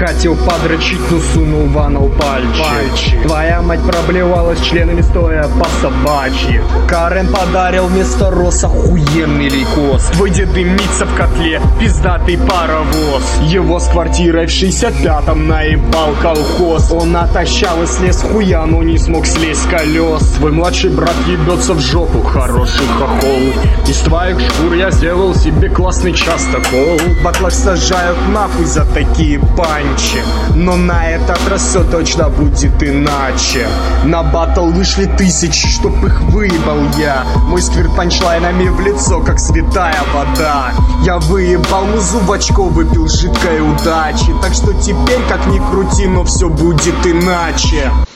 Хотел подрочить, но сунул в анал пальчик. Твоя мать проблевалась членами стоя по собачьи. Карен подарил вместо роз охуенный лейкоз. Твой дед дымится в котле, пиздатый паровоз. Его с квартирой в 65-м наебал колхоз. Он отощал и слез хуя, но не смог слезть с колес. Твой младший брат ебется в жопу, хороший хохол. Из твоих шкур я сделал себе классный частокол. В батлах сажают нахуй за такие панчи, но на этот раз все точно будет иначе. На батл вышли тысячи, чтоб их выебал я. Мой сквирт панчлайнами в лицо, как святая вода. Я выебал музу в очко, выпил жидкой удачи. Так что теперь, как ни крути, но все будет иначе.